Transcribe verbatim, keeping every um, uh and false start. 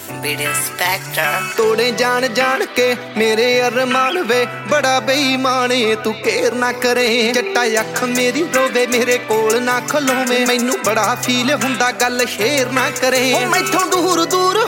video ਸਪੈਕਟਰ ਤੋੜੇ ਜਾਣ ਜਾਣ ਕੇ ਮੇਰੇ ਅਰਮਾਨ ਵੇ ਬੜਾ ਬੇਈਮਾਨ ਏ ਤੂੰ ਕੇਅਰ ਨਾ ਕਰੇ ਜੱਟਾ ਅੱਖ ਮੇਰੀ ਰੋਵੇ ਮੇਰੇ ਕੋਲ ਨਾ ਖਲੋਵੇਂ ਮੈਨੂੰ ਬੜਾ ਫੀਲ ਹੁੰਦਾ ਗੱਲ ਸ਼ੇਅਰ ਨਾ ਕਰੇ ਓ ਮੈਥੋਂ ਦੂਰ ਦੂਰ